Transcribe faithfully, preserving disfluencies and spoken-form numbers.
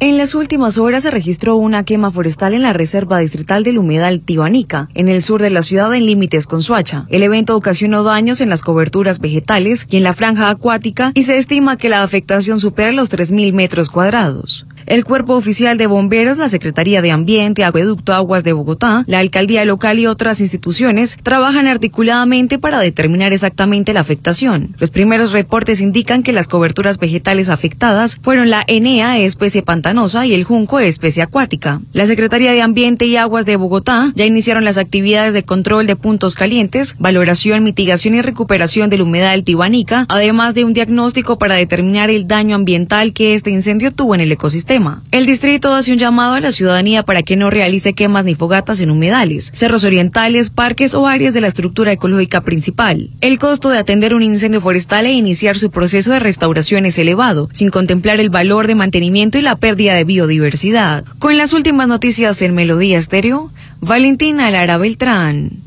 En las últimas horas se registró una quema forestal en la Reserva Distrital del Humedal Tibanica, en el sur de la ciudad en límites con Soacha. El evento ocasionó daños en las coberturas vegetales y en la franja acuática y se estima que la afectación supera los tres mil metros cuadrados. El Cuerpo Oficial de Bomberos, la Secretaría de Ambiente, Acueducto Aguas de Bogotá, la Alcaldía Local y otras instituciones trabajan articuladamente para determinar exactamente la afectación. Los primeros reportes indican que las coberturas vegetales afectadas fueron la enea, especie pantanosa, y el junco, especie acuática. La Secretaría de Ambiente y Aguas de Bogotá ya iniciaron las actividades de control de puntos calientes, valoración, mitigación y recuperación del humedal Tibanica, además de un diagnóstico para determinar el daño ambiental que este incendio tuvo en el ecosistema. El distrito hace un llamado a la ciudadanía para que no realice quemas ni fogatas en humedales, cerros orientales, parques o áreas de la estructura ecológica principal. El costo de atender un incendio forestal e iniciar su proceso de restauración es elevado, sin contemplar el valor de mantenimiento y la pérdida de biodiversidad. Con las últimas noticias en Melodía Estéreo, Valentina Lara Beltrán.